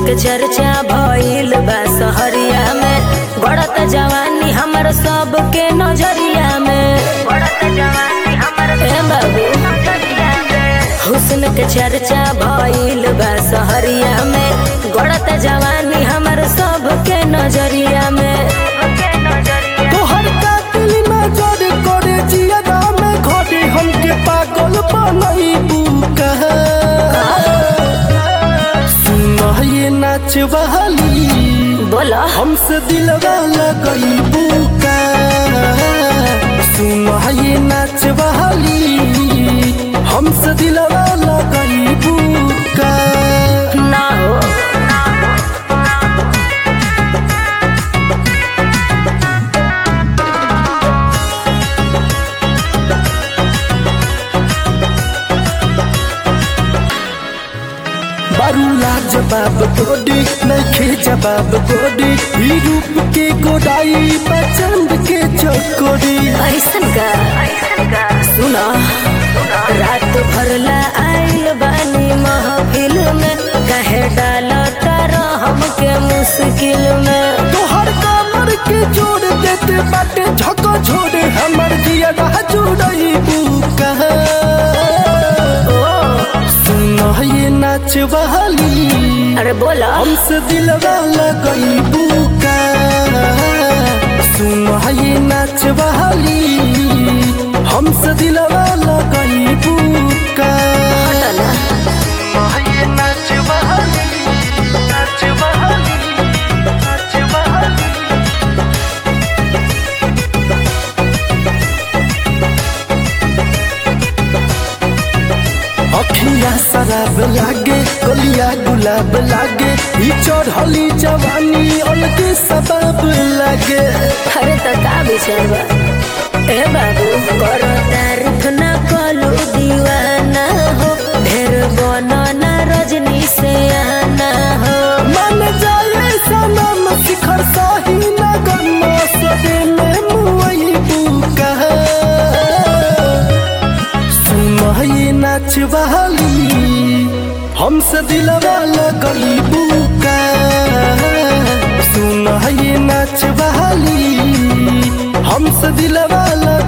के चर्चा भइल बा सहरिया में, बढ़त जवानी हमर सबके नजरिया में, बढ़त जवानी हमर बाबू हुस्न के चर्चा भइल बा सहरिया में, बढ़त जवानी हमर सबके नजरिया में। तोहर कातिल नजर करे जिया में घरे हमके पागल बनई बुका। सुना ये नाच बहाली बोला हमसे दिलवा लगई बुका। सुना ये नाच बहाली हमसे दिलवा लगई बुका। ना हो बारूला जवाब गोडी नखे जवाब गोडी, ही रूप के गोडाई पसंद के चकोरी। ऐसन का सुना रात भरला आइल बानी महफिल में, कहे डाला तारा हमके मुश्किल में। तोहर कमर के जोड़ देते बाटे झको छोड़े हमर दिया जुड़ई बुका। सुना ये नाच बहाली अरे बोला हमसे दिलवा लगई बुका। सुना ये नाच बहाली हमसे दिलवा लगई बुका। ये नाच बहाली नाच बहाली नाच बहाली। अखिया शराब लागे गलिया गुलाब लागे, ई चढ़ली जवानी अलगे सबब लागे। अरे तो का विचार बा ए बाबू, करो तारीफ ना कलू दीवाना हो, ढेर बनो ना रजनी से आना हो। मन जाए सनम शिखर साही नगन सदे में मुई बुका। सुना ये नाच बहाली हमसे दिलवा लगई बुका। सुना ये नाच बहाली हमसे दिलवा